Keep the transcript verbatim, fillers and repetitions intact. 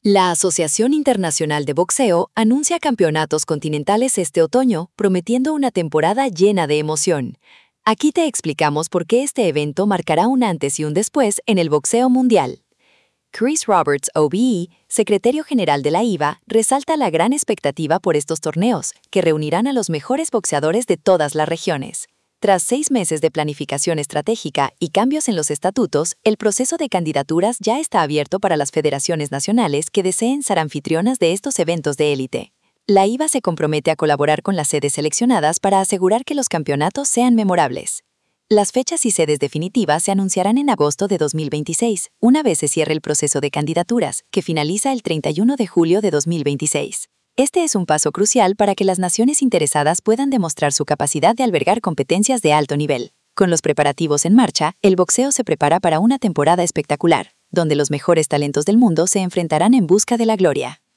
La Asociación Internacional de Boxeo anuncia campeonatos continentales este otoño, prometiendo una temporada llena de emoción. Aquí te explicamos por qué este evento marcará un antes y un después en el boxeo mundial. Chris Roberts, O B E, secretario general de la I V A, resalta la gran expectativa por estos torneos, que reunirán a los mejores boxeadores de todas las regiones. Tras seis meses de planificación estratégica y cambios en los estatutos, el proceso de candidaturas ya está abierto para las federaciones nacionales que deseen ser anfitrionas de estos eventos de élite. La I V A se compromete a colaborar con las sedes seleccionadas para asegurar que los campeonatos sean memorables. Las fechas y sedes definitivas se anunciarán en agosto de dos mil veintiséis, una vez se cierre el proceso de candidaturas, que finaliza el treinta y uno de julio de dos mil veintiséis. Este es un paso crucial para que las naciones interesadas puedan demostrar su capacidad de albergar competencias de alto nivel. Con los preparativos en marcha, el boxeo se prepara para una temporada espectacular, donde los mejores talentos del mundo se enfrentarán en busca de la gloria.